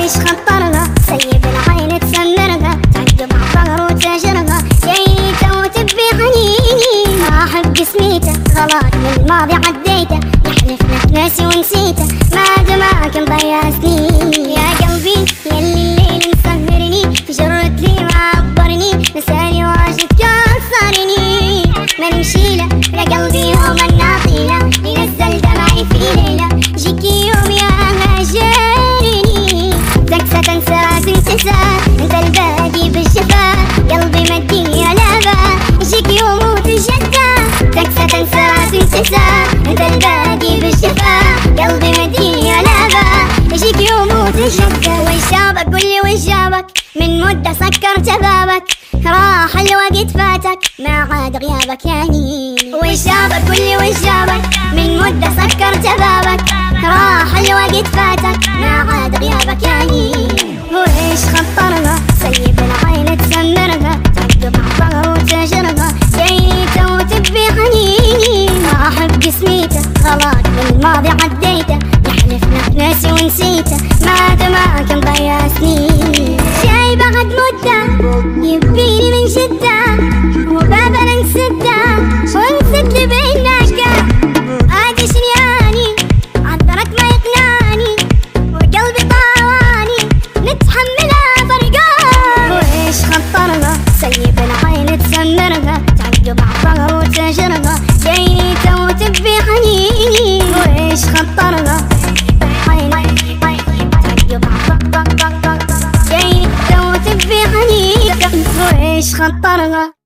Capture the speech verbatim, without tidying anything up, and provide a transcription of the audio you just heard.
ويش خطرها سيب العين تسمرها تعقب عالظهر وتجرها جيته وتبي حنيني ما احب قسميته غلط من الماضي عديته يحلف لك ناسي ونسيته ما دمعك مضيع سنين يا قلبي يلي الليل مسهرني جرت لي ما عبرني نساني واجد كسرني ما نمشي له يا قلبي يوم الناطيله ينزل دمعي في ليله جيكي يوم يا هاجرني تنسى تنسى تنسى انت الباقي بالشفا قلبي مدي لابا جيك يوم وتجدى تنسى تنسى تنسى انت الباقي بالشفا قلبي مدي لابا جيك يوم وتجدى وين جابك قولي وين جابك من مدة سكرت بابك راح الوقت فاتك ما عاد غيابك يا نيني وين جابك قولي وين جابك من مدة سكرت بابك راح الوقت فاتك ما عاد غيابك يا نيني وإيش خطرها سيب العين تسمرها تعقب عالظهر وتجرها جيته وتبي حنيني ما أحب قسميته غلط من الماضي عديته يحلف لك ناسي ونسيته ما دمعك مضيع سنين جاي بعد مدة يبيني من شدة وبابنا نسده ونسد لي بينك عادي شنياني عذرك ما يقنعني وقلبي طاواني نتحملها فرقان وإيش خطرها سيب العين تسمرها تعقب عالظهر وتجرها جيته وتبي حنيني وإيش خطرها تعقب عالظهر جيته وتبي حنيني وإيش خطرها